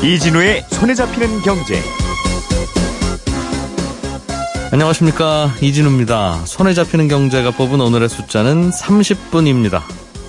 이진우의 손에 잡히는 경제. 안녕하십니까, 이진우입니다. 손에 잡히는 경제가 뽑은 오늘의 숫자는 30분입니다.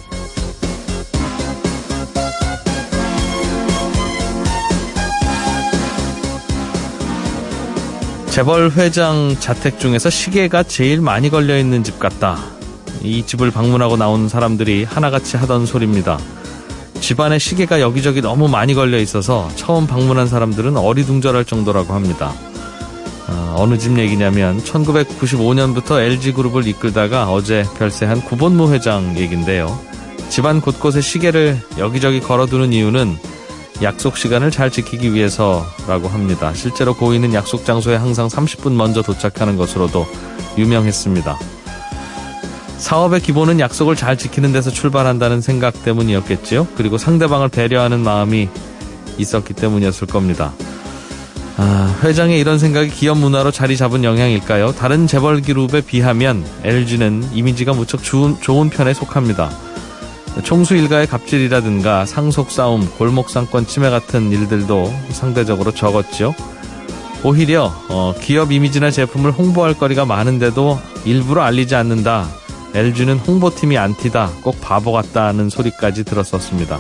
재벌 회장 자택 중에서 시계가 제일 많이 걸려있는 집 같다. 이 집을 방문하고 나온 사람들이 하나같이 하던 소리입니다. 집안에 시계가 여기저기 너무 많이 걸려 있어서 처음 방문한 사람들은 어리둥절할 정도라고 합니다. 어느 집 얘기냐면 1995년부터 LG그룹을 이끌다가 어제 별세한 구본무 회장 얘긴데요. 집안 곳곳에 시계를 여기저기 걸어두는 이유는 약속 시간을 잘 지키기 위해서라고 합니다. 실제로 고인은 약속 장소에 항상 30분 먼저 도착하는 것으로도 유명했습니다. 사업의 기본은 약속을 잘 지키는 데서 출발한다는 생각 때문이었겠지요. 그리고 상대방을 배려하는 마음이 있었기 때문이었을 겁니다. 회장의 이런 생각이 기업 문화로 자리 잡은 영향일까요? 다른 재벌 그룹에 비하면 LG는 이미지가 무척 좋은 편에 속합니다. 총수 일가의 갑질이라든가 상속 싸움, 골목 상권 침해 같은 일들도 상대적으로 적었죠. 오히려 기업 이미지나 제품을 홍보할 거리가 많은데도 일부러 알리지 않는다. LG는 홍보팀이 안티다. 꼭 바보 같다는 소리까지 들었었습니다.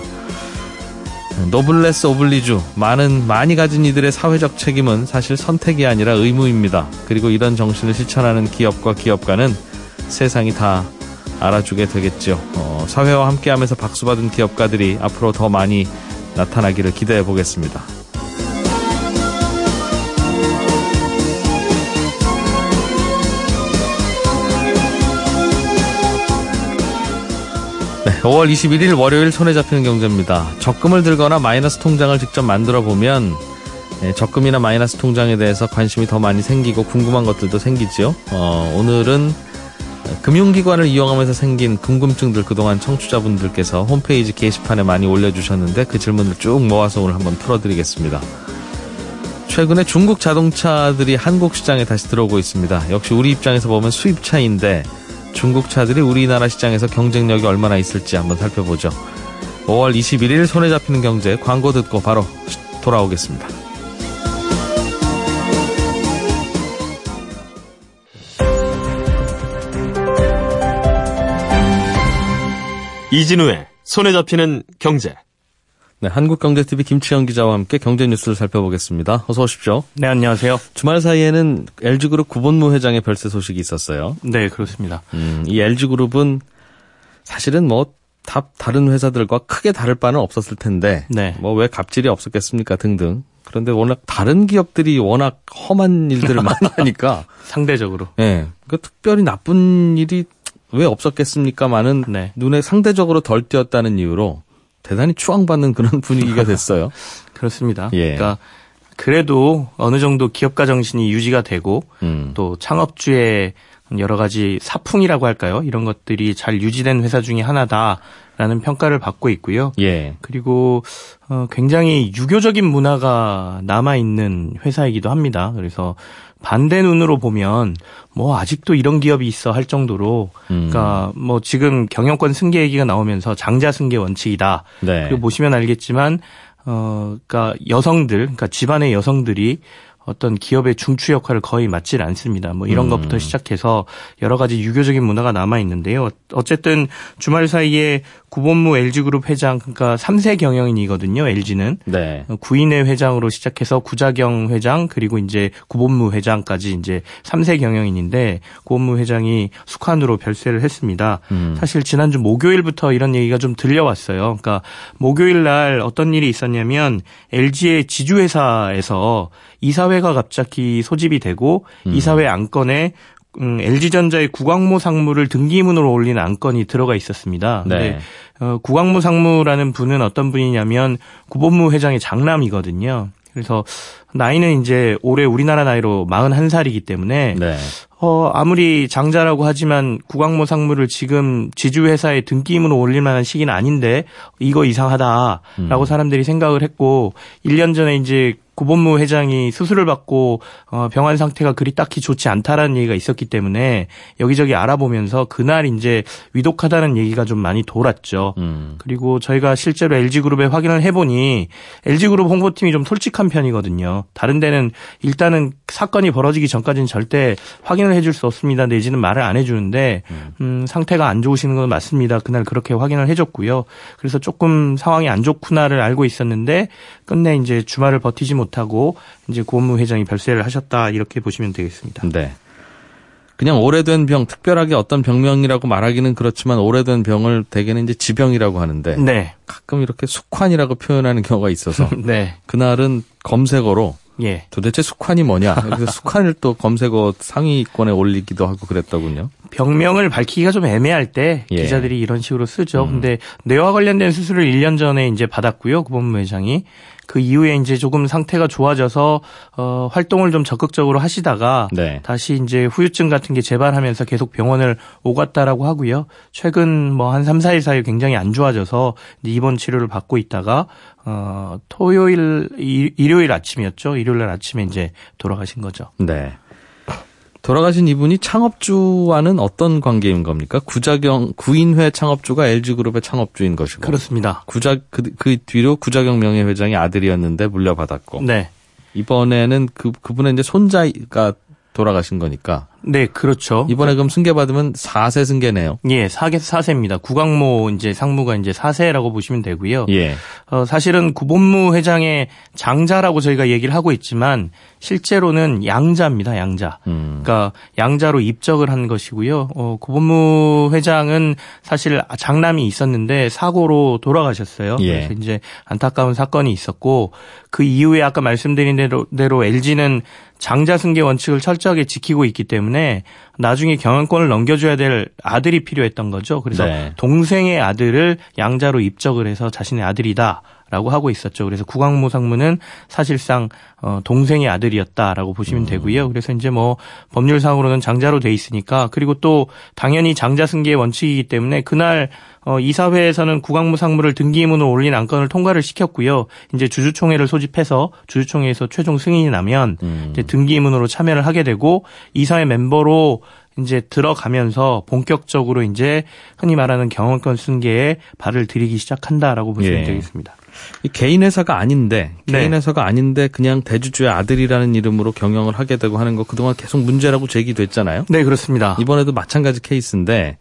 노블레스 오블리주, 많이 가진 이들의 사회적 책임은 사실 선택이 아니라 의무입니다. 그리고 이런 정신을 실천하는 기업과 기업가는 세상이 다 알아주게 되겠죠. 사회와 함께하면서 박수받은 기업가들이 앞으로 더 많이 나타나기를 기대해 보겠습니다. 네, 5월 21일 월요일 손에 잡히는 경제입니다. 적금을 들거나 마이너스 통장을 직접 만들어 보면 적금이나 마이너스 통장에 대해서 관심이 더 많이 생기고 궁금한 것들도 생기죠. 오늘은 금융기관을 이용하면서 생긴 궁금증들 그동안 청취자분들께서 홈페이지 게시판에 많이 올려주셨는데 그 질문을 쭉 모아서 오늘 한번 풀어드리겠습니다. 최근에 중국 자동차들이 한국 시장에 다시 들어오고 있습니다. 역시 우리 입장에서 보면 수입차인데 중국 차들이 우리나라 시장에서 경쟁력이 얼마나 있을지 한번 살펴보죠. 5월 21일 손에 잡히는 경제 광고 듣고 바로 돌아오겠습니다. 이진우의 손에 잡히는 경제. 네, 한국경제TV 김치영 기자와 함께 경제 뉴스를 살펴보겠습니다. 어서 오십시오. 네, 안녕하세요. 주말 사이에는 LG그룹 구본무 회장의 별세 소식이 있었어요. 네, 그렇습니다. 이 LG그룹은 사실은 다른 회사들과 크게 다를 바는 없었을 텐데, 네. 왜 갑질이 없었겠습니까 등등. 그런데 워낙 다른 기업들이 워낙 험한 일들을 많이 하니까 상대적으로. 네, 특별히 나쁜 일이 왜 없었겠습니까만은 네. 눈에 상대적으로 덜 띄었다는 이유로 대단히 추앙받는 그런 분위기가 됐어요. 그렇습니다. 예. 그러니까 그래도 어느 정도 기업가 정신이 유지가 되고 또 창업주의 여러 가지 사풍이라고 할까요? 이런 것들이 잘 유지된 회사 중에 하나다라는 평가를 받고 있고요. 예. 그리고 굉장히 유교적인 문화가 남아있는 회사이기도 합니다. 그래서 반대 눈으로 보면 아직도 이런 기업이 있어 할 정도로 그러니까 지금 경영권 승계 얘기가 나오면서 장자 승계 원칙이다. 네. 그리고 보시면 알겠지만 그러니까 그러니까 집안의 여성들이 어떤 기업의 중추 역할을 거의 맡질 않습니다. 이런 것부터 시작해서 여러 가지 유교적인 문화가 남아 있는데요. 어쨌든 주말 사이에 구본무 LG그룹 회장, 그러니까 3세 경영인이거든요. LG는. 네. 구인회 회장으로 시작해서 구자경 회장 그리고 이제 구본무 회장까지 이제 3세 경영인인데 구본무 회장이 숙한으로 별세를 했습니다. 사실 지난주 목요일부터 이런 얘기가 좀 들려왔어요. 그러니까 목요일 날 어떤 일이 있었냐면 LG의 지주회사에서 이사회가 갑자기 소집이 되고 이사회 안건에 LG전자의 구광모 상무를 등기문으로 올린 안건이 들어가 있었습니다. 네. 구광모 상무라는 분은 어떤 분이냐면 구본무 회장의 장남이거든요. 그래서 나이는 이제 올해 우리나라 나이로 41살이기 때문에 네. 아무리 장자라고 하지만 구광모 상무를 지금 지주회사에 등기문으로 올릴 만한 시기는 아닌데 이거 이상하다라고 사람들이 생각을 했고 1년 전에 이제 구본무 회장이 수술을 받고 병환 상태가 그리 딱히 좋지 않다라는 얘기가 있었기 때문에 여기저기 알아보면서 그날 이제 위독하다는 얘기가 좀 많이 돌았죠. 그리고 저희가 실제로 LG그룹에 확인을 해보니 LG그룹 홍보팀이 좀 솔직한 편이거든요. 다른 데는 일단은 사건이 벌어지기 전까지는 절대 확인을 해줄 수 없습니다. 내지는 말을 안 해주는데 상태가 안 좋으시는 건 맞습니다. 그날 그렇게 확인을 해줬고요. 그래서 조금 상황이 안 좋구나를 알고 있었는데 끝내 이제 주말을 버티지 못하고 이제 구본무 회장이 별세를 하셨다 이렇게 보시면 되겠습니다. 네. 그냥 오래된 병, 특별하게 어떤 병명이라고 말하기는 그렇지만 오래된 병을 대개는 이제 지병이라고 하는데 네. 가끔 이렇게 숙환이라고 표현하는 경우가 있어서 네. 그날은 검색어로 예. 도대체 숙환이 뭐냐. 그래서 숙환을 또 검색어 상위권에 올리기도 하고 그랬더군요. 병명을 밝히기가 좀 애매할 때 기자들이 이런 식으로 쓰죠. 근데 뇌와 관련된 수술을 1년 전에 이제 받았고요. 구본무 회장이. 그 이후에 이제 조금 상태가 좋아져서 활동을 좀 적극적으로 하시다가 네. 다시 이제 후유증 같은 게 재발하면서 계속 병원을 오갔다라고 하고요. 최근 뭐 한 3, 4일 사이에 굉장히 안 좋아져서 입원 치료를 받고 있다가 일요일 아침이었죠. 일요일 날 아침에 이제 돌아가신 거죠. 네. 돌아가신 이분이 창업주와는 어떤 관계인 겁니까? 구인회 창업주가 LG그룹의 창업주인 것이고. 그렇습니다. 그 뒤로 구자경 명예회장의 아들이었는데 물려받았고. 네. 이번에는 그분의 이제 손자가 돌아가신 거니까. 네, 그렇죠. 이번에 그럼 승계받으면 4세 승계네요. 예, 4세입니다. 구광모 이제 상무가 이제 4세라고 보시면 되고요. 예. 사실은 구본무 회장의 장자라고 저희가 얘기를 하고 있지만 실제로는 양자입니다, 양자. 그러니까 양자로 입적을 한 것이고요. 구본무 회장은 사실 장남이 있었는데 사고로 돌아가셨어요. 예. 그래서 이제 안타까운 사건이 있었고 그 이후에 아까 말씀드린 대로 LG는 장자 승계 원칙을 철저하게 지키고 있기 때문에 나중에 경영권을 넘겨줘야 될 아들이 필요했던 거죠. 그래서 네. 동생의 아들을 양자로 입적을 해서 자신의 아들이다라고 하고 있었죠. 그래서 구광모 상무는 사실상 동생의 아들이었다라고 보시면 되고요. 그래서 이제 뭐 법률상으로는 장자로 돼 있으니까 그리고 또 당연히 장자 승계의 원칙이기 때문에 그날 이사회에서는 구광모 상무를 등기이문으로 올린 안건을 통과를 시켰고요. 이제 주주총회를 소집해서 주주총회에서 최종 승인이 나면 이제 등기이문으로 참여를 하게 되고 이사회 멤버로 이제 들어가면서 본격적으로 이제 흔히 말하는 경영권 승계에 발을 들이기 시작한다라고 보시면 되겠습니다. 이 개인 회사가 아닌데 네. 그냥 대주주의 아들이라는 이름으로 경영을 하게 되고 하는 거 그동안 계속 문제라고 제기됐잖아요. 네, 그렇습니다. 이번에도 마찬가지 케이스인데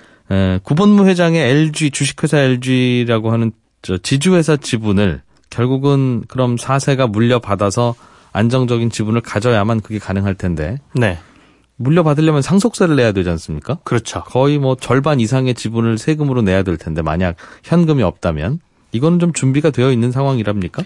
구본무 회장의 LG 주식회사 LG라고 하는 지주회사 지분을 결국은 그럼 4세가 물려받아서 안정적인 지분을 가져야만 그게 가능할 텐데. 네. 물려받으려면 상속세를 내야 되지 않습니까? 그렇죠. 거의 뭐 절반 이상의 지분을 세금으로 내야 될 텐데 만약 현금이 없다면 이거는 좀 준비가 되어 있는 상황이랍니까?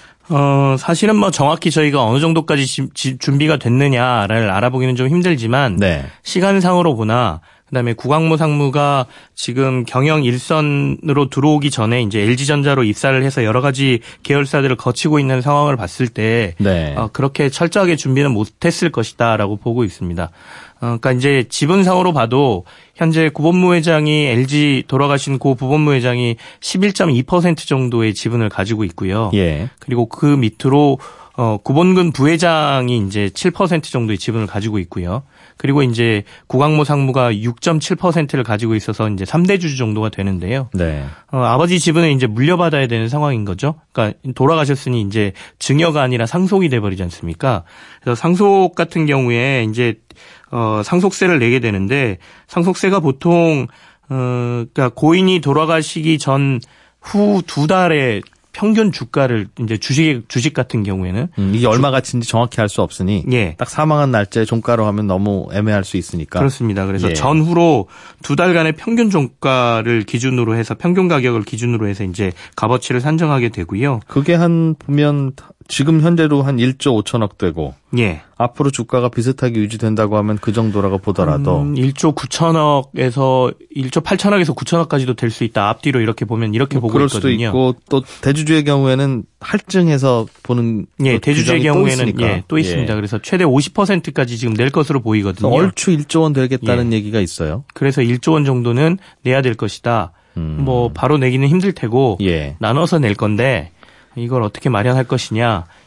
사실은 뭐 정확히 저희가 어느 정도까지 준비가 됐느냐를 알아보기는 좀 힘들지만 네. 시간상으로 보나 그다음에 구광모 상무가 지금 경영 일선으로 들어오기 전에 이제 LG전자로 입사를 해서 여러 가지 계열사들을 거치고 있는 상황을 봤을 때 네. 그렇게 철저하게 준비는 못했을 것이다라고 보고 있습니다. 그러니까 이제 지분상으로 봐도 현재 구본무 회장이 LG 돌아가신 고 구본무 회장이 11.2% 정도의 지분을 가지고 있고요. 예. 그리고 그 밑으로 구본근 부회장이 이제 7% 정도의 지분을 가지고 있고요. 그리고 이제 구광모 상무가 6.7%를 가지고 있어서 이제 3대 주주 정도가 되는데요. 네. 아버지 지분을 이제 물려받아야 되는 상황인 거죠. 그러니까 돌아가셨으니 이제 증여가 아니라 상속이 돼버리지 않습니까? 그래서 상속 같은 경우에 이제 상속세를 내게 되는데 상속세가 보통 그러니까 고인이 돌아가시기 전 후 2달에 평균 주가를 이제 주식 같은 경우에는 이게 얼마 가치인지 정확히 알 수 없으니 예. 딱 사망한 날짜에 종가로 하면 너무 애매할 수 있으니까. 그렇습니다. 그래서 예. 전후로 2달간의 평균 종가를 기준으로 해서 평균 가격을 기준으로 해서 이제 값어치를 산정하게 되고요. 그게 보면 지금 현재로 한 1조 5천억 되고 예. 앞으로 주가가 비슷하게 유지된다고 하면 그 정도라고 보더라도 1조 9천억에서 1조 8천억에서 9천억까지도 될 수 있다. 앞뒤로 이렇게 보면 이렇게 보고 그럴 있거든요. 수도 있고 또 대주주의 경우에는 할증해서 보는 예, 대주주의 경우에는 또 있습니다. 그래서 최대 50%까지 지금 낼 것으로 보이거든요. 얼추 1조 원 되겠다는 얘기가 있어요. 그래서 1조 원 정도는 내야 될 것이다. 뭐 바로 내기는 힘들 테고 예. 나눠서 낼 건데 이걸 어떻게 마련할 것이냐.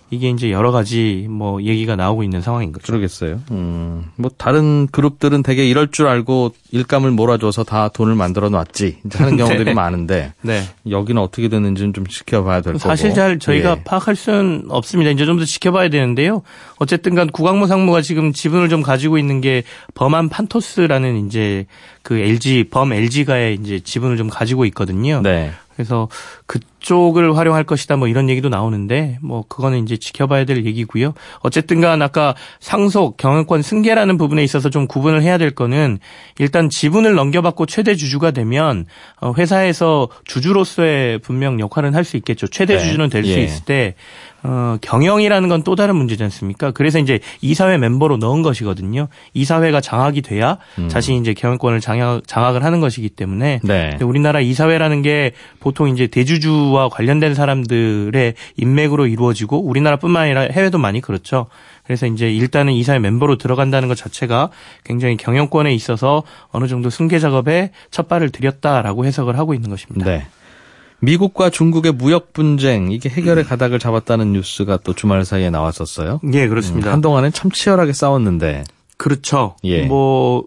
이게 이제 여러 가지 뭐 얘기가 나오고 있는 상황인 거죠. 그러겠어요. 뭐 다른 그룹들은 되게 이럴 줄 알고 일감을 몰아줘서 다 돈을 만들어 놨지 하는 경우들이 네. 많은데 네. 여기는 어떻게 됐는지는 좀 지켜봐야 될 거고. 사실 잘 저희가 예. 파악할 수는 없습니다. 이제 좀 더 지켜봐야 되는데요. 어쨌든 간 구광모 상무가 지금 지분을 좀 가지고 있는 게 범한 판토스라는 이제 그 범 LG가의 이제 지분을 좀 가지고 있거든요. 네. 그래서 그쪽을 활용할 것이다 뭐 이런 얘기도 나오는데 뭐 그거는 이제 지켜봐야 될 얘기고요. 어쨌든 간 아까 상속 경영권 승계라는 부분에 있어서 좀 구분을 해야 될 거는 일단 지분을 넘겨받고 최대 주주가 되면 회사에서 주주로서의 분명 역할은 할 수 있겠죠. 최대 네. 주주는 될 수 예. 있을 때 경영이라는 건 또 다른 문제지 않습니까? 그래서 이제 이사회 멤버로 넣은 것이거든요. 이사회가 장악이 돼야 자신이 이제 경영권을 장악을 하는 것이기 때문에 네. 근데 우리나라 이사회라는 게 보통 이제 대주주와 관련된 사람들의 인맥으로 이루어지고 우리나라뿐만 아니라 해외도 많이 그렇죠. 그래서 이제 일단은 이사회 멤버로 들어간다는 것 자체가 굉장히 경영권에 있어서 어느 정도 승계 작업에 첫 발을 들였다라고 해석을 하고 있는 것입니다. 네. 미국과 중국의 무역 분쟁 이게 해결의 가닥을 잡았다는 뉴스가 또 주말 사이에 나왔었어요. 예, 그렇습니다. 한동안은 참 치열하게 싸웠는데. 그렇죠. 예. 뭐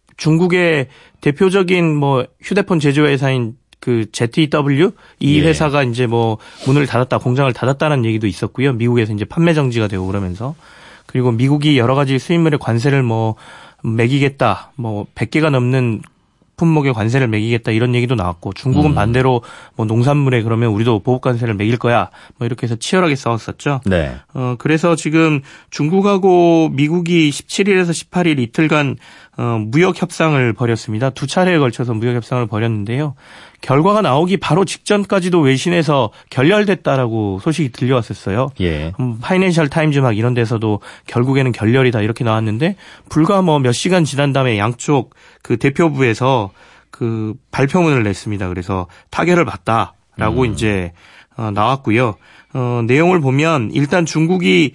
중국의 대표적인 뭐 휴대폰 제조회사인 그 ZTW 이 예. 회사가 이제 뭐 문을 닫았다, 공장을 닫았다는 얘기도 있었고요. 미국에서 이제 판매 정지가 되고 그러면서 그리고 미국이 여러 가지 수입물의 관세를 뭐 매기겠다, 뭐 100개가 넘는 품목의 관세를 매기겠다 이런 얘기도 나왔고 중국은 반대로 뭐 농산물에 그러면 우리도 보복 관세를 매길 거야 뭐 이렇게 해서 치열하게 싸웠었죠. 네. 그래서 지금 중국하고 미국이 17일에서 18일 이틀간 무역 협상을 벌였습니다. 두 차례에 걸쳐서 무역 협상을 벌였는데요. 결과가 나오기 바로 직전까지도 외신에서 결렬됐다라고 소식이 들려왔었어요. 예. 파이낸셜 타임즈 막 이런 데서도 결국에는 결렬이다 이렇게 나왔는데 불과 뭐 몇 시간 지난 다음에 양쪽 그 대표부에서 그 발표문을 냈습니다. 그래서 타결을 받다라고 이제 나왔고요. 내용을 보면 일단 중국이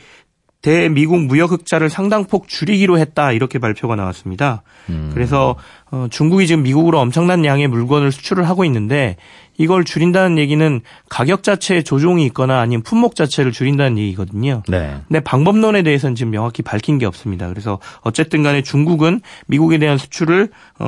대미국 무역 흑자를 상당폭 줄이기로 했다 이렇게 발표가 나왔습니다. 그래서 중국이 지금 미국으로 엄청난 양의 물건을 수출을 하고 있는데 이걸 줄인다는 얘기는 가격 자체에 조정이 있거나 아니면 품목 자체를 줄인다는 얘기거든요. 네. 근데 방법론에 대해서는 지금 명확히 밝힌 게 없습니다. 그래서 어쨌든 간에 중국은 미국에 대한 수출을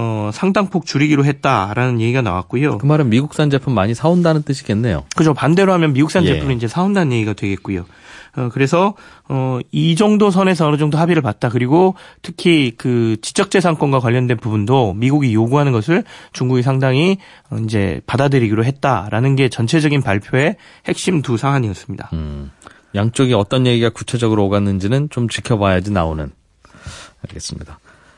상당폭 줄이기로 했다라는 얘기가 나왔고요. 그 말은 미국산 제품 많이 사온다는 뜻이겠네요. 그죠. 반대로 하면 미국산 예. 제품을 이제 사온다는 얘기가 되겠고요. 그래서 이 정도 선에서 어느 정도 합의를 봤다. 그리고 특히 그 지적재산권과 관련된 부분도 미국이 요구하는 것을 중국이 상당히 이제 받아들이기로 했다라는 게 전체적인 발표의 핵심 두 사안이었습니다. 양쪽이 어떤 얘기가 구체적으로 오갔는지는 좀 지켜봐야지 나오는. 알겠습니다.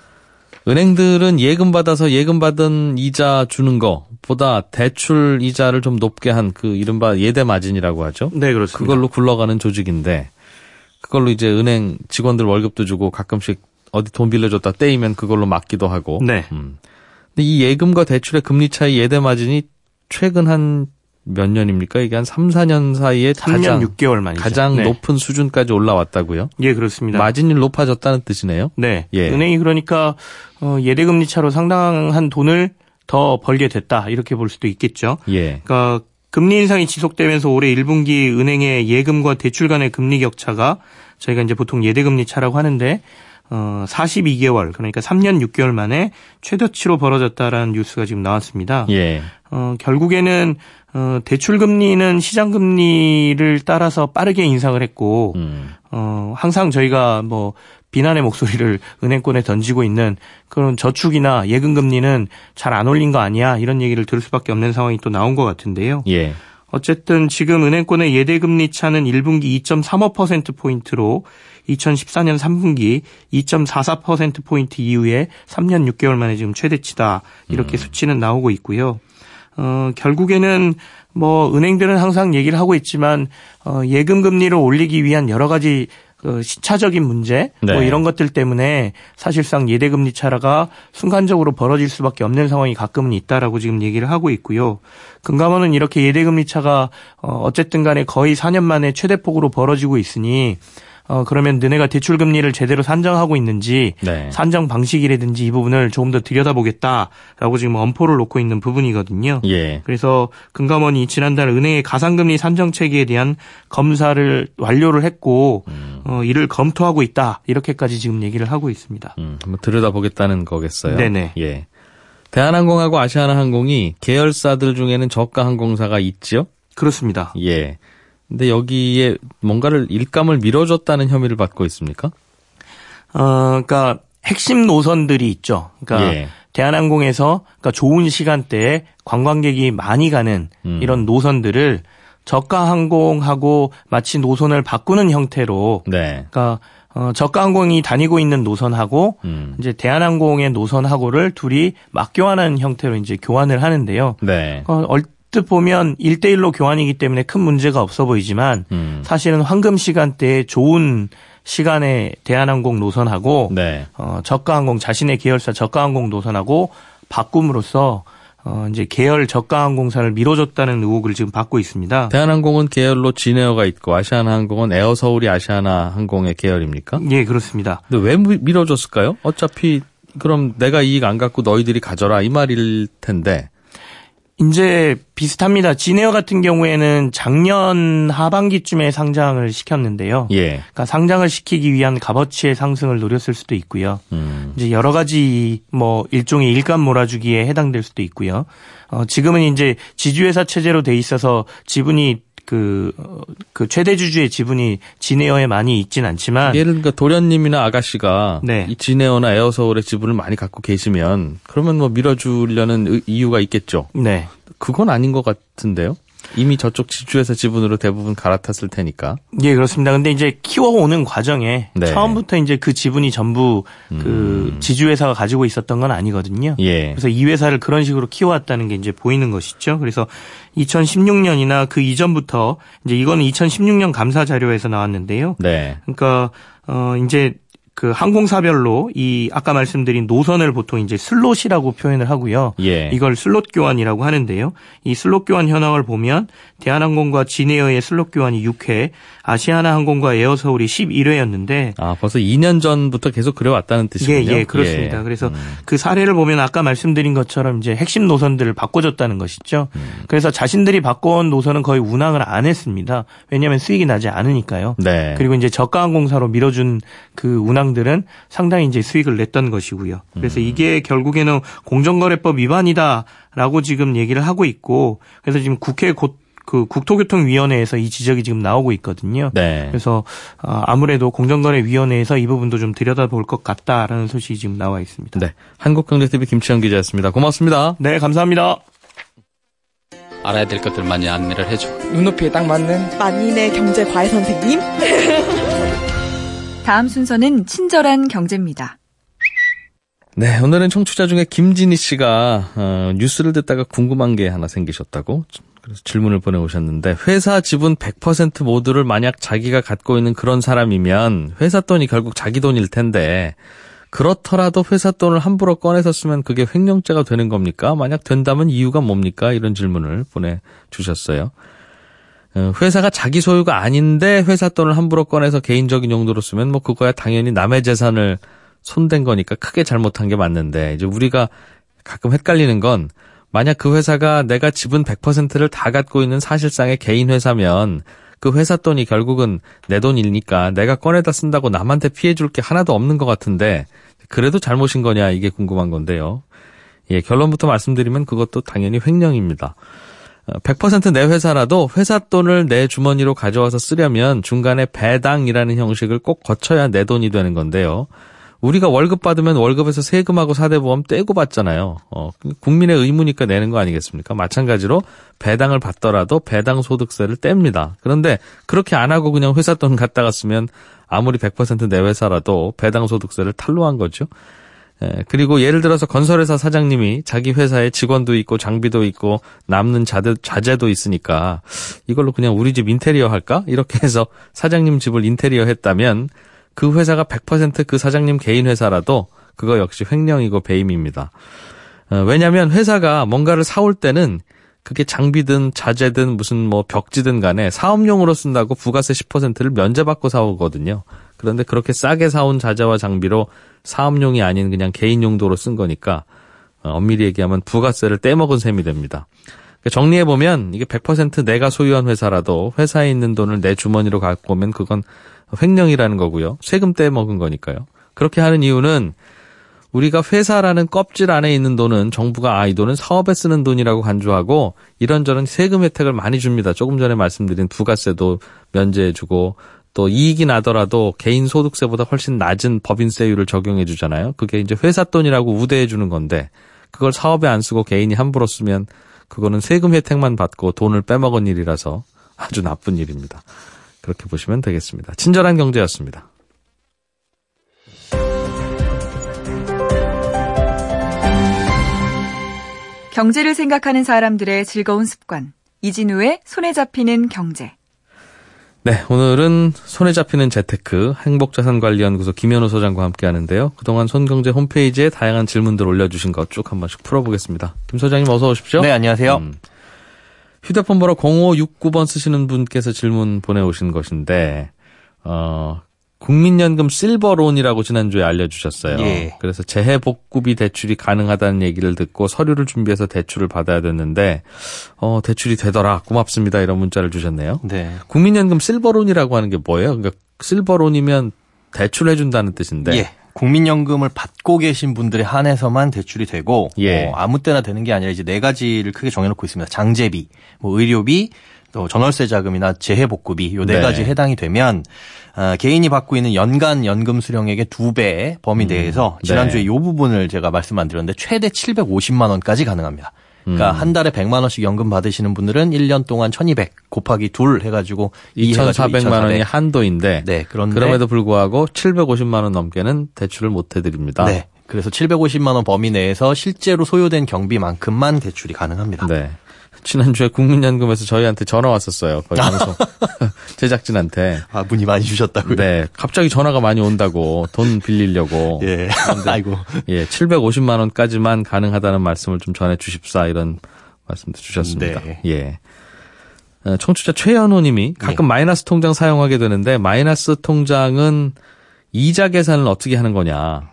은행들은 예금 받아서 예금 받은 이자 주는 거보다 대출 이자를 좀 높게 한 그 이른바 예대 마진이라고 하죠. 네, 그렇습니다. 그걸로 굴러가는 조직인데 그걸로 이제 은행 직원들 월급도 주고 가끔씩 어디 돈 빌려줬다 떼이면 그걸로 막기도 하고. 네. 근데 이 예금과 대출의 금리 차이 예대 마진이 최근 한 몇 년입니까? 이게 한 3, 4년 사이에 3년 6개월 만이죠. 가장 네. 높은 수준까지 올라왔다고요. 예, 그렇습니다. 마진이 높아졌다는 뜻이네요. 네. 예. 은행이 그러니까 예대금리 차로 상당한 돈을 더 벌게 됐다. 이렇게 볼 수도 있겠죠. 예. 그러니까 금리 인상이 지속되면서 올해 1분기 은행의 예금과 대출 간의 금리 격차가 저희가 이제 보통 예대금리 차라고 하는데 42개월 그러니까 3년 6개월 만에 최저치로 벌어졌다라는 뉴스가 지금 나왔습니다. 예. 결국에는 대출 금리는 시장 금리를 따라서 빠르게 인상을 했고 항상 저희가 뭐 비난의 목소리를 은행권에 던지고 있는 그런 저축이나 예금 금리는 잘 안 올린 거 아니야 이런 얘기를 들을 수밖에 없는 상황이 또 나온 것 같은데요. 예. 어쨌든 지금 은행권의 예대금리 차는 1분기 2.35%포인트로 2014년 3분기 2.44%포인트 이후에 3년 6개월 만에 지금 최대치다. 이렇게 수치는 나오고 있고요. 결국에는 뭐 은행들은 항상 얘기를 하고 있지만 예금 금리를 올리기 위한 여러 가지 시차적인 문제 뭐 네. 이런 것들 때문에 사실상 예대금리 차라가 순간적으로 벌어질 수밖에 없는 상황이 가끔은 있다라고 지금 얘기를 하고 있고요. 금감원은 이렇게 예대금리 차가 어쨌든 간에 거의 4년 만에 최대폭으로 벌어지고 있으니 그러면 너네가 대출 금리를 제대로 산정하고 있는지 네. 산정 방식이라든지 이 부분을 조금 더 들여다보겠다라고 지금 엄포를 놓고 있는 부분이거든요. 예. 그래서 금감원이 지난달 은행의 가상금리 산정 체계에 대한 검사를 완료를 했고 이를 검토하고 있다 이렇게까지 지금 얘기를 하고 있습니다. 한번 들여다보겠다는 거겠어요. 네네. 예. 대한항공하고 아시아나항공이 계열사들 중에는 저가 항공사가 있죠? 그렇습니다. 예. 근데 여기에 뭔가를 일감을 밀어줬다는 혐의를 받고 있습니까? 그러니까 핵심 노선들이 있죠. 그러니까 예. 대한항공에서 그러니까 좋은 시간대에 관광객이 많이 가는 이런 노선들을 저가 항공하고 마치 노선을 바꾸는 형태로 네. 그러니까 저가 항공이 다니고 있는 노선하고 이제 대한항공의 노선하고를 둘이 맞교환하는 형태로 이제 교환을 하는데요. 네. 얼뜻 보면 1대1로 교환이기 때문에 큰 문제가 없어 보이지만 사실은 황금 시간대에 좋은 시간에 대한항공 노선하고 네. 저가항공 자신의 계열사 저가항공 노선하고 바꿈으로써 이제 계열 저가항공사를 밀어줬다는 의혹을 지금 받고 있습니다. 대한항공은 계열로 진에어가 있고 아시아나항공은 에어서울이 아시아나항공의 계열입니까? 예, 그렇습니다. 근데 왜 밀어줬을까요? 어차피 그럼 내가 이익 안 갖고 너희들이 가져라 이 말일 텐데. 이제 비슷합니다. 진에어 같은 경우에는 작년 하반기쯤에 상장을 시켰는데요. 예. 그러니까 상장을 시키기 위한 값어치의 상승을 노렸을 수도 있고요. 이제 여러 가지 뭐 일종의 일감 몰아주기에 해당될 수도 있고요. 지금은 이제 지주회사 체제로 돼 있어서 지분이 그 최대 주주의 지분이 진에어에 많이 있진 않지만 예를 들어 도련님이나 아가씨가 네. 이 진에어나 에어서울의 지분을 많이 갖고 계시면 그러면 뭐 밀어주려는 이유가 있겠죠. 네. 그건 아닌 것 같은데요. 이미 저쪽 지주회사 지분으로 대부분 갈아탔을 테니까. 예, 그렇습니다. 근데 이제 키워오는 과정에 네. 처음부터 이제 그 지분이 전부 그 지주회사가 가지고 있었던 건 아니거든요. 예. 그래서 이 회사를 그런 식으로 키워왔다는 게 이제 보이는 것이죠. 그래서 2016년이나 그 이전부터 이제 이거는 2016년 감사 자료에서 나왔는데요. 네. 그러니까 이제 그 항공사별로 이 아까 말씀드린 노선을 보통 이제 슬롯이라고 표현을 하고요. 예. 이걸 슬롯 교환이라고 하는데요. 이 슬롯 교환 현황을 보면 대한항공과 진에어의 슬롯 교환이 6회, 아시아나항공과 에어서울이 11회였는데 아, 벌써 2년 전부터 계속 그래왔다는 뜻이군요. 예, 그렇습니다. 예. 그래서 그 사례를 보면 아까 말씀드린 것처럼 이제 핵심 노선들을 바꿔줬다는 것이죠. 그래서 자신들이 바꿔온 노선은 거의 운항을 안 했습니다. 왜냐하면 수익이 나지 않으니까요. 네. 그리고 이제 저가 항공사로 밀어준 그 운항들은 상당히 이제 수익을 냈던 것이고요. 그래서 이게 결국에는 공정거래법 위반이다라고 지금 얘기를 하고 있고, 그래서 지금 국회 그 국토교통위원회에서 이 지적이 지금 나오고 있거든요. 네. 그래서 아무래도 공정거래위원회에서 이 부분도 좀 들여다볼 것 같다라는 소식이 지금 나와 있습니다. 네. 한국경제TV 김치영 기자였습니다. 고맙습니다. 네, 감사합니다. 알아야 될 것들 많이 안내를 해줘. 눈높이에 딱 맞는 만인의 경제 과외 선생님. 다음 순서는 친절한 경제입니다. 네, 오늘은 청취자 중에 김진희 씨가 뉴스를 듣다가 궁금한 게 하나 생기셨다고 그래서 질문을 보내오셨는데, 회사 지분 100% 모두를 만약 자기가 갖고 있는 그런 사람이면 회사 돈이 결국 자기 돈일 텐데 그렇더라도 회사 돈을 함부로 꺼내서 쓰면 그게 횡령죄가 되는 겁니까? 만약 된다면 이유가 뭡니까? 이런 질문을 보내주셨어요. 회사가 자기 소유가 아닌데 회사 돈을 함부로 꺼내서 개인적인 용도로 쓰면 뭐 그거야 당연히 남의 재산을 손댄 거니까 크게 잘못한 게 맞는데, 이제 우리가 가끔 헷갈리는 건 만약 그 회사가 내가 지분 100%를 다 갖고 있는 사실상의 개인 회사면 그 회사 돈이 결국은 내 돈이니까 내가 꺼내다 쓴다고 남한테 피해 줄 게 하나도 없는 것 같은데 그래도 잘못인 거냐 이게 궁금한 건데요. 예, 결론부터 말씀드리면 그것도 당연히 횡령입니다. 100% 내 회사라도 회사 돈을 내 주머니로 가져와서 쓰려면 중간에 배당이라는 형식을 꼭 거쳐야 내 돈이 되는 건데요. 우리가 월급 받으면 월급에서 세금하고 사대보험 떼고 받잖아요. 국민의 의무니까 내는 거 아니겠습니까? 마찬가지로 배당을 받더라도 배당소득세를 뗍니다. 그런데 그렇게 안 하고 그냥 회사 돈 갖다가 쓰면 아무리 100% 내 회사라도 배당소득세를 탈루한 거죠. 그리고 예를 들어서 건설회사 사장님이 자기 회사에 직원도 있고 장비도 있고 남는 자재도 있으니까 이걸로 그냥 우리 집 인테리어 할까? 이렇게 해서 사장님 집을 인테리어 했다면 그 회사가 100% 그 사장님 개인 회사라도 그거 역시 횡령이고 배임입니다. 왜냐하면 회사가 뭔가를 사올 때는 그게 장비든 자재든 무슨 뭐 벽지든 간에 사업용으로 쓴다고 부가세 10%를 면제받고 사오거든요. 그런데 그렇게 싸게 사온 자재와 장비로 사업용이 아닌 그냥 개인 용도로 쓴 거니까 엄밀히 얘기하면 부가세를 떼먹은 셈이 됩니다. 정리해보면 이게 100% 내가 소유한 회사라도 회사에 있는 돈을 내 주머니로 갖고 오면 그건 횡령이라는 거고요. 세금 떼먹은 거니까요. 그렇게 하는 이유는 우리가 회사라는 껍질 안에 있는 돈은 정부가 이 돈은 사업에 쓰는 돈이라고 간주하고 이런저런 세금 혜택을 많이 줍니다. 조금 전에 말씀드린 부가세도 면제해주고 또 이익이 나더라도 개인 소득세보다 훨씬 낮은 법인세율을 적용해 주잖아요. 그게 이제 회사 돈이라고 우대해 주는 건데 그걸 사업에 안 쓰고 개인이 함부로 쓰면 그거는 세금 혜택만 받고 돈을 빼먹은 일이라서 아주 나쁜 일입니다. 그렇게 보시면 되겠습니다. 친절한 경제였습니다. 경제를 생각하는 사람들의 즐거운 습관. 이진우의 손에 잡히는 경제. 네, 오늘은 손에 잡히는 재테크 행복자산관리연구소 김현우 소장과 함께 하는데요. 그동안 손경제 홈페이지에 다양한 질문들 올려주신 거 쭉 한 번씩 풀어보겠습니다. 김 소장님 어서 오십시오. 네, 안녕하세요. 휴대폰 번호 0569번 쓰시는 분께서 질문 보내오신 것인데 국민연금 실버론이라고 지난주에 알려주셨어요. 예. 그래서 재해복구비 대출이 가능하다는 얘기를 듣고 서류를 준비해서 대출을 받아야 됐는데 대출이 되더라. 고맙습니다. 이런 문자를 주셨네요. 네. 국민연금 실버론이라고 하는 게 뭐예요? 그러니까 실버론이면 대출해준다는 뜻인데. 예. 국민연금을 받고 계신 분들에 한해서만 대출이 되고 예. 아무 때나 되는 게 아니라 이제 4가지를 크게 정해놓고 있습니다. 장제비, 의료비, 또 전월세 자금이나 재해복구비 요 4가지 네. 해당이 되면 개인이 받고 있는 연간 연금 수령액의 2배 범위 내에서 지난주에 이 부분을 제가 말씀 안 드렸는데 최대 750만 원까지 가능합니다. 그러니까 한 달에 100만 원씩 연금 받으시는 분들은 1년 동안 1200 곱하기 2 해가지고 2,400만 원이 한도인데 네, 그런데 그럼에도 불구하고 750만 원 넘게는 대출을 못 해드립니다. 네, 그래서 750만 원 범위 내에서 실제로 소요된 경비만큼만 대출이 가능합니다. 네. 지난주에 국민연금에서 저희한테 전화 왔었어요. 거기 방송 제작진한테. 문의 많이 주셨다고요? 네. 갑자기 전화가 많이 온다고 돈 빌리려고. 예. 아이고. 예. 750만 원까지만 가능하다는 말씀을 좀 전해 주십사 이런 말씀도 주셨습니다. 네. 예. 청취자 최현호 님이 가끔 마이너스 통장 사용하게 되는데 마이너스 통장은 이자 계산을 어떻게 하는 거냐.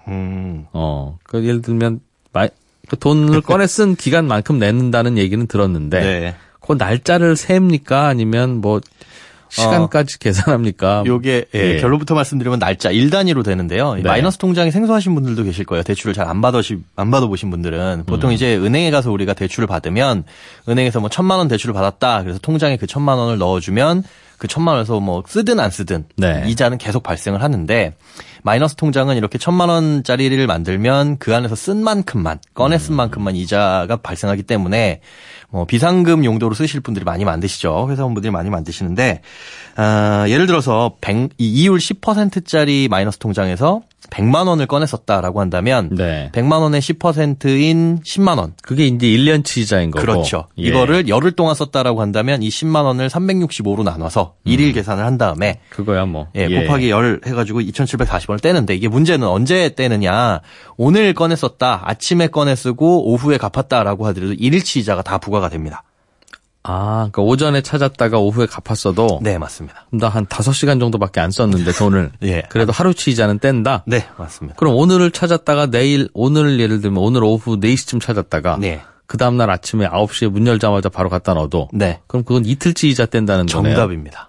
그 예를 들면 그 돈을 꺼내 쓴 기간만큼 내는다는 얘기는 들었는데 네. 그 날짜를 셉니까? 아니면 뭐 시간까지 계산합니까? 요게 결론부터 말씀드리면 날짜 1단위로 되는데요. 네. 마이너스 통장이 생소하신 분들도 계실 거예요. 대출을 잘 안 받아보신 분들은 보통 이제 은행에 가서 우리가 대출을 받으면 은행에서 뭐 1,000만 원 대출을 받았다. 그래서 통장에 그 1,000만 원을 넣어주면 그 1,000만 원에서 뭐 쓰든 안 쓰든 네. 이자는 계속 발생을 하는데 마이너스 통장은 이렇게 1,000만 원짜리를 만들면 그 안에서 쓴 만큼만 꺼내 쓴 만큼만 이자가 발생하기 때문에 뭐 비상금 용도로 쓰실 분들이 많이 만드시죠. 회사원분들이 많이 만드시는데 예를 들어서 이율 10%짜리 마이너스 통장에서 100만 원을 꺼냈었다라고 한다면 네. 100만 원의 10%인 10만 원. 그게 이제 1년치 이자인 거고. 그렇죠. 예. 이거를 열흘 동안 썼다라고 한다면 이 10만 원을 365로 나눠서 일일 계산을 한 다음에 그거야 뭐. 곱하기 열 해가지고 2,740원을 떼는데 이게 문제는 언제 떼느냐. 오늘 꺼내 썼다. 아침에 꺼내 쓰고 오후에 갚았다라고 하더라도 일일치 이자가 다 부과가 됩니다. 그러니까 오전에 찾았다가 오후에 갚았어도. 네, 맞습니다. 나 한 5시간 정도밖에 안 썼는데 돈을. 예. 그래도 하루치 이자는 뗀다? 네, 맞습니다. 그럼 오늘을 찾았다가 오늘 예를 들면 오늘 오후 4시쯤 찾았다가. 네. 그 다음날 아침에 9시에 문 열자마자 바로 갖다 넣어도. 네. 그럼 그건 이틀치 이자 뗀다는 거네요. 정답입니다.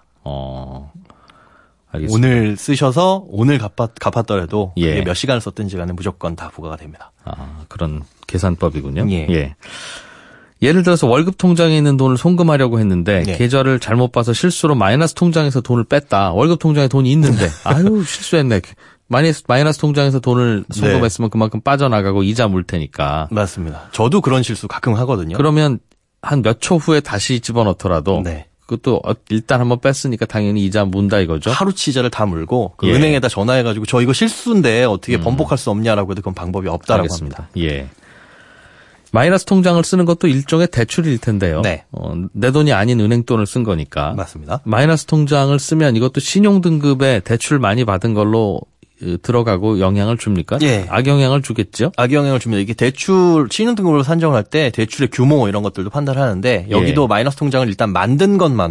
알겠습니다. 오늘 쓰셔서 오늘 갚았더라도 예. 그게 몇 시간을 썼든지 간에 무조건 다 부과가 됩니다. 그런 계산법이군요. 예. 예를 들어서 월급 통장에 있는 돈을 송금하려고 했는데 네. 계좌를 잘못 봐서 실수로 마이너스 통장에서 돈을 뺐다. 월급 통장에 돈이 있는데 실수했네. 마이너스 통장에서 돈을 송금했으면 그만큼 빠져나가고 이자 물 테니까. 맞습니다. 저도 그런 실수 가끔 하거든요. 그러면 한 몇 초 후에 다시 집어넣더라도 네. 그것도 일단 한번 뺐으니까 당연히 이자 문다 이거죠. 하루치 이자를 다 물고 그 예. 은행에다 전화해가지고 저 이거 실수인데 어떻게 번복할 수 없냐라고 해도 그건 방법이 없다라고 알겠습니다. 합니다. 예. 마이너스 통장을 쓰는 것도 일종의 대출일 텐데요. 네. 내 돈이 아닌 은행 돈을 쓴 거니까. 맞습니다. 마이너스 통장을 쓰면 이것도 신용등급에 대출 많이 받은 걸로 들어가고 영향을 줍니까? 예. 악영향을 주겠죠? 악영향을 줍니다. 이게 대출 신용등급으로 산정할 때 대출의 규모 이런 것들도 판단하는데 여기도 예. 마이너스 통장을 일단 만든 것만으로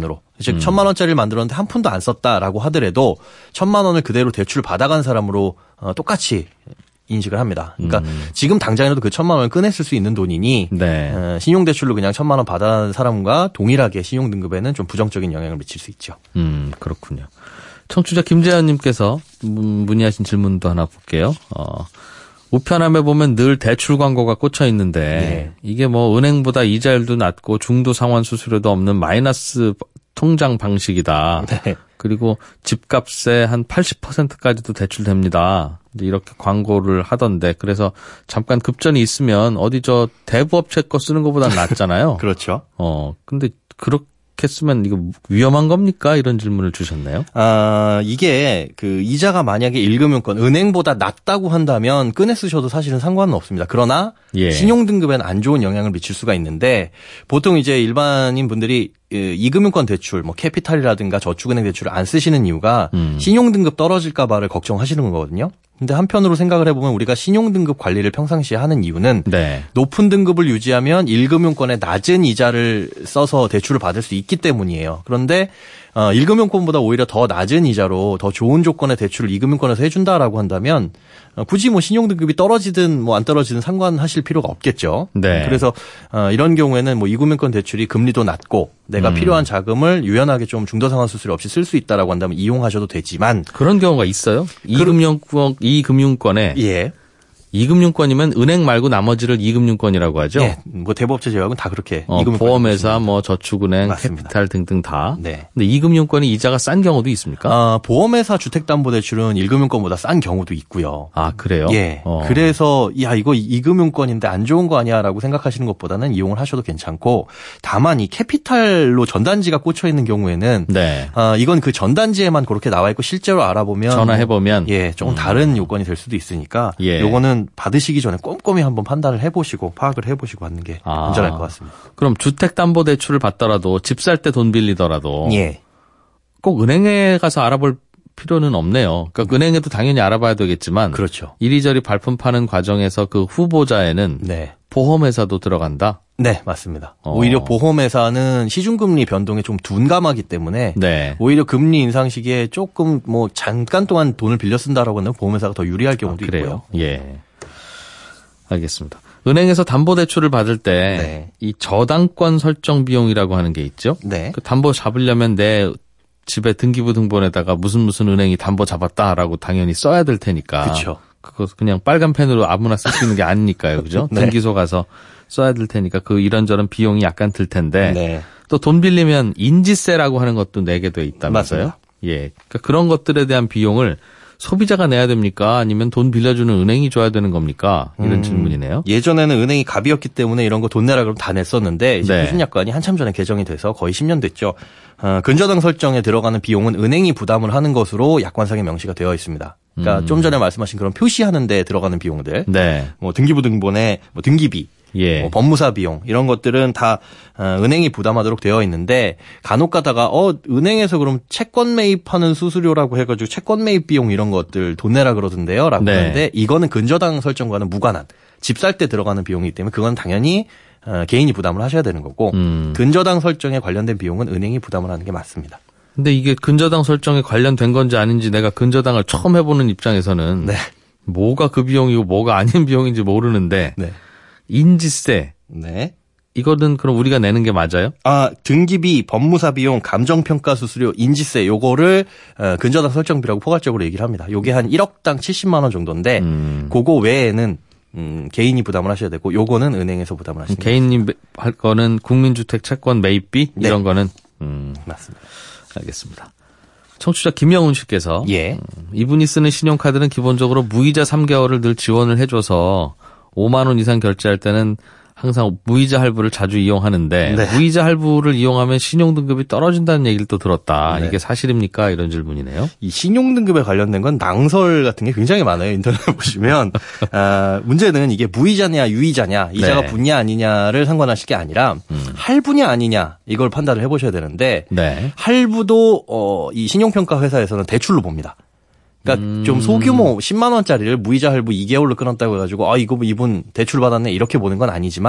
즉 1,000만 원짜리를 만들었는데 한 푼도 안 썼다라고 하더라도 1,000만 원을 그대로 대출 받아간 사람으로 똑같이 인식을 합니다. 그러니까 지금 당장이라도 그 1,000만 원을 꺼냈을 수 있는 돈이니 네. 신용대출로 그냥 1,000만 원 받아간 사람과 동일하게 신용등급에는 좀 부정적인 영향을 미칠 수 있죠. 그렇군요. 청취자 김재현님께서 문의하신 질문도 하나 볼게요. 우편함에 보면 늘 대출 광고가 꽂혀 있는데 네. 이게 뭐 은행보다 이자율도 낮고 중도 상환 수수료도 없는 마이너스 통장 방식이다. 네. 그리고 집값의 한 80%까지도 대출됩니다. 이렇게 광고를 하던데 그래서 잠깐 급전이 있으면 어디 저 대부업체 거 쓰는 것보다는 낫잖아요. 그렇죠. 근데 그렇게 쓰면 이거 위험한 겁니까? 이런 질문을 주셨네요. 이게 그 이자가 만약에 1금융권 은행보다 낮다고 한다면 꺼내 쓰셔도 사실은 상관은 없습니다. 그러나 예. 신용등급에는 안 좋은 영향을 미칠 수가 있는데 보통 이제 일반인 분들이 2금융권 대출, 뭐 캐피탈이라든가 저축은행 대출을 안 쓰시는 이유가 신용등급 떨어질까 봐를 걱정하시는 거거든요. 근데 한편으로 생각을 해보면 우리가 신용등급 관리를 평상시에 하는 이유는 네. 높은 등급을 유지하면 1금융권의 낮은 이자를 써서 대출을 받을 수 있기 때문이에요. 그런데 1금융권보다 오히려 더 낮은 이자로 더 좋은 조건의 대출을 2금융권에서 해준다라고 한다면 굳이 뭐 신용등급이 떨어지든 뭐 안 떨어지든 상관하실 필요가 없겠죠. 네. 그래서 이런 경우에는 뭐 2금융권 대출이 금리도 낮고 내가 필요한 자금을 유연하게 좀 중도상환 수수료 없이 쓸 수 있다라고 한다면 이용하셔도 되지만 그런 경우가 있어요. 2금융권에 예. 2금융권이면 은행 말고 나머지를 2금융권이라고 하죠. 예. 뭐 대부업체 제외하고는 다 그렇게 2금융권 보험회사, 뭐 저축은행, 맞습니다. 캐피탈 등등 다. 네. 근데 2금융권이 이자가 싼 경우도 있습니까? 보험회사 주택담보대출은 1금융권보다 싼 경우도 있고요. 아, 그래요? 예. 그래서 야 이거 2금융권인데 안 좋은 거 아니야라고 생각하시는 것보다는 이용을 하셔도 괜찮고 다만 이 캐피탈로 전단지가 꽂혀 있는 경우에는 네. 이건 그 전단지에만 그렇게 나와 있고 실제로 알아보면 전화해보면 예, 조금 다른 요건이 될 수도 있으니까 예. 요거는 받으시기 전에 꼼꼼히 한번 판단을 해보시고 파악을 해보시고 하는 게 안전할 것 같습니다. 그럼 주택담보대출을 받더라도 집 살 때 돈 빌리더라도 예. 꼭 은행에 가서 알아볼 필요는 없네요. 그러니까 은행에도 당연히 알아봐야 되겠지만 그렇죠. 이리저리 발품 파는 과정에서 그 후보자에는 네. 보험회사도 들어간다? 네, 맞습니다. 오히려 보험회사는 시중금리 변동에 좀 둔감하기 때문에 네. 오히려 금리 인상 시기에 조금 뭐 잠깐 동안 돈을 빌려 쓴다라고 하면 보험회사가 더 유리할 경우도 그래요? 있고요. 예. 알겠습니다. 은행에서 담보대출을 받을 때 이 저당권 설정 비용이라고 하는 게 있죠. 네. 그 담보 잡으려면 내 집에 등기부 등본에다가 무슨 은행이 담보 잡았다라고 당연히 써야 될 테니까. 그렇죠. 그거 그냥 빨간 펜으로 아무나 쓸 수 있는 게 아니니까요. 그죠? 네. 등기소 가서 써야 될 테니까 그 이런저런 비용이 약간 들 텐데. 네. 또 돈 빌리면 인지세라고 하는 것도 내게 돼 있다면서요? 맞습니다. 예. 그러니까 그런 것들에 대한 비용을 소비자가 내야 됩니까? 아니면 돈 빌려주는 은행이 줘야 되는 겁니까? 이런 질문이네요. 예전에는 은행이 갑이었기 때문에 이런 거 돈 내라 그러면 다 냈었는데 이제 네. 표준약관이 한참 전에 개정이 돼서 거의 10년 됐죠. 근저당 설정에 들어가는 비용은 은행이 부담을 하는 것으로 약관상에 명시가 되어 있습니다. 그러니까 좀 전에 말씀하신 그런 표시하는 데 들어가는 비용들, 네. 뭐 등기부 등본에 뭐 등기비, 예. 뭐 법무사 비용 이런 것들은 다 은행이 부담하도록 되어 있는데 간혹 가다가 은행에서 그럼 채권 매입하는 수수료라고 해가지고 채권 매입 비용 이런 것들 돈 내라 그러던데요라고 네. 하는데 이거는 근저당 설정과는 무관한 집 살 때 들어가는 비용이기 때문에 그건 당연히 개인이 부담을 하셔야 되는 거고 근저당 설정에 관련된 비용은 은행이 부담을 하는 게 맞습니다. 근데 이게 근저당 설정에 관련된 건지 아닌지 내가 근저당을 처음 해보는 입장에서는 네. 뭐가 그 비용이고 뭐가 아닌 비용인지 모르는데 네. 인지세 네. 이거는 그럼 우리가 내는 게 맞아요? 등기비, 법무사 비용, 감정평가 수수료, 인지세 요거를 근저당 설정비라고 포괄적으로 얘기를 합니다. 요게 한 1억당 70만 원 정도인데 그거 외에는 개인이 부담을 하셔야 되고 요거는 은행에서 부담을 하시는 거예요. 개인이 할 거는 국민주택 채권 매입비 네. 이런 거는 맞습니다. 알겠습니다. 청취자 김영훈 씨께서 예. 이분이 쓰는 신용카드는 기본적으로 무이자 3개월을 늘 지원을 해줘서 5만 원 이상 결제할 때는 항상 무이자 할부를 자주 이용하는데 네. 무이자 할부를 이용하면 신용등급이 떨어진다는 얘기를 또 들었다. 네. 이게 사실입니까? 이런 질문이네요. 이 신용등급에 관련된 건 낭설 같은 게 굉장히 많아요. 인터넷에 보시면. 문제는 이게 무이자냐 유이자냐 이자가 네. 붙냐 아니냐를 상관하실 게 아니라 할부냐 아니냐 이걸 판단을 해보셔야 되는데 네. 할부도 이 신용평가 회사에서는 대출로 봅니다. 그러니까 좀 소규모 10만 원짜리를 무이자 할부 2개월로 끊었다고 해가지고 이거 이분 대출 받았네 이렇게 보는 건 아니지만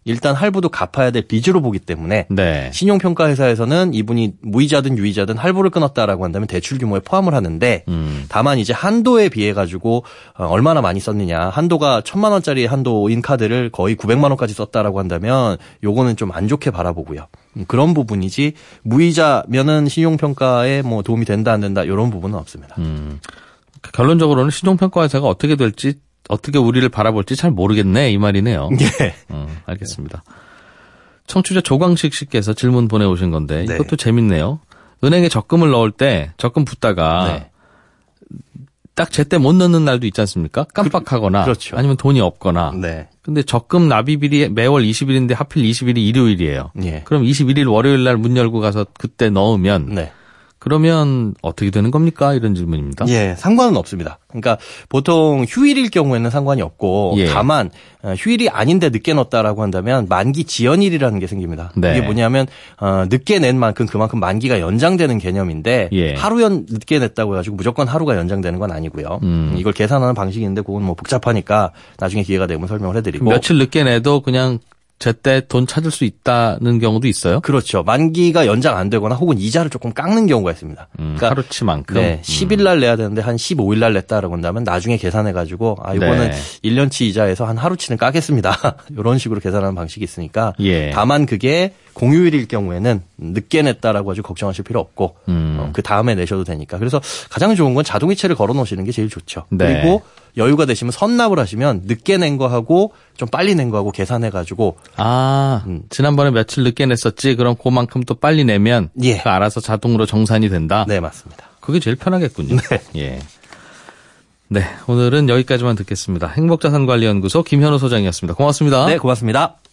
일단 할부도 갚아야 될 빚으로 보기 때문에 네. 신용평가회사에서는 이분이 무이자든 유이자든 할부를 끊었다라고 한다면 대출 규모에 포함을 하는데 다만 이제 한도에 비해 가지고 얼마나 많이 썼느냐. 한도가 1,000만 원짜리 한도인 카드를 거의 900만 원까지 썼다라고 한다면 요거는 좀 안 좋게 바라보고요. 그런 부분이지 무이자면은 신용평가에 뭐 도움이 된다 안 된다 이런 부분은 없습니다. 결론적으로는 신용평가회사가 어떻게 될지 어떻게 우리를 바라볼지 잘 모르겠네 이 말이네요. 예. 알겠습니다. 청취자 조광식 씨께서 질문 보내오신 건데 네. 이것도 재밌네요. 은행에 적금을 넣을 때 적금 붓다가 네. 딱 제때 못 넣는 날도 있지 않습니까? 깜빡하거나 그렇죠. 아니면 돈이 없거나. 네. 근데 적금 납입일이 매월 20일인데 하필 20일이 일요일이에요. 예. 그럼 21일 월요일 날 문 열고 가서 그때 넣으면 네. 그러면 어떻게 되는 겁니까? 이런 질문입니다. 예, 상관은 없습니다. 그러니까 보통 휴일일 경우에는 상관이 없고 예. 다만 휴일이 아닌데 늦게 넣었다라고 한다면 만기 지연일이라는 게 생깁니다. 네. 이게 뭐냐면 늦게 낸 만큼 그만큼 만기가 연장되는 개념인데 예. 하루 늦게 냈다고 해가지고 무조건 하루가 연장되는 건 아니고요. 이걸 계산하는 방식이 있는데 그건 뭐 복잡하니까 나중에 기회가 되면 설명을 해드리고. 며칠 늦게 내도 그냥 제때 돈 찾을 수 있다는 경우도 있어요? 그렇죠. 만기가 연장 안 되거나 혹은 이자를 조금 깎는 경우가 있습니다. 그러니까 하루치만큼. 네, 10일 날 내야 되는데 한 15일 날 냈다라고 한다면 나중에 계산해 가지고 이거는 네. 1년치 이자에서 한 하루치는 까겠습니다. 이런 식으로 계산하는 방식이 있으니까 예. 다만 그게 공휴일일 경우에는 늦게 냈다라고 아주 걱정하실 필요 없고 그 다음에 내셔도 되니까. 그래서 가장 좋은 건 자동이체를 걸어 놓으시는 게 제일 좋죠. 네. 그리고 여유가 되시면 선납을 하시면 늦게 낸 거하고 좀 빨리 낸 거하고 계산해 가지고 지난번에 며칠 늦게 냈었지. 그럼 그만큼 또 빨리 내면 예. 그 알아서 자동으로 정산이 된다. 네, 맞습니다. 그게 제일 편하겠군요. 네. 예. 네, 오늘은 여기까지만 듣겠습니다. 행복자산관리연구소 김현우 소장이었습니다. 고맙습니다. 네, 고맙습니다.